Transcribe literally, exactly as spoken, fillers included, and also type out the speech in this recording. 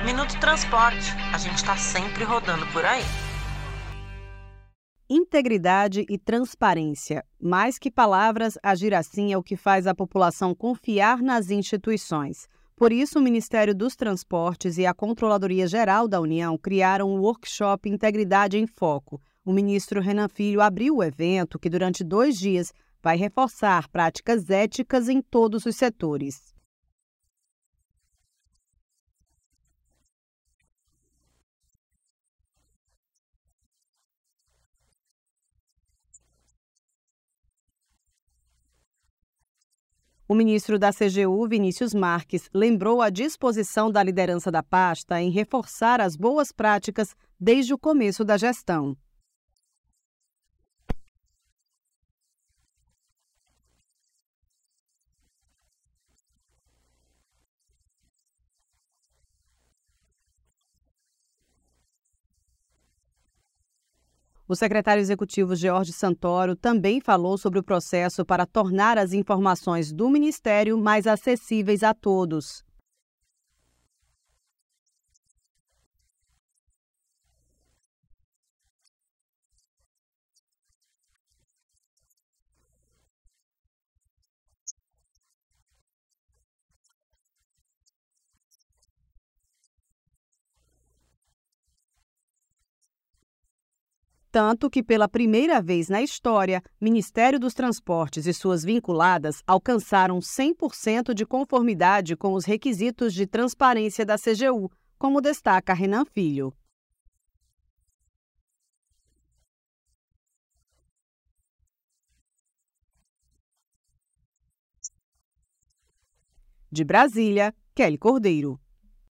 Minuto Transporte, a gente está sempre rodando por aí. Integridade e transparência. Mais que palavras, agir assim é o que faz a população confiar nas instituições. Por isso, o Ministério dos Transportes e a Controladoria Geral da União criaram o workshop Integridade em Foco. O ministro Renan Filho abriu o evento, que durante dois dias vai reforçar práticas éticas em todos os setores. O ministro da C G U, Vinícius Marques, lembrou a disposição da liderança da pasta em reforçar as boas práticas desde o começo da gestão. O secretário executivo George Santoro também falou sobre o processo para tornar as informações do Ministério mais acessíveis a todos. Tanto que, pela primeira vez na história, Ministério dos Transportes e suas vinculadas alcançaram cem por cento de conformidade com os requisitos de transparência da C G U, como destaca Renan Filho. De Brasília, Kelly Cordeiro.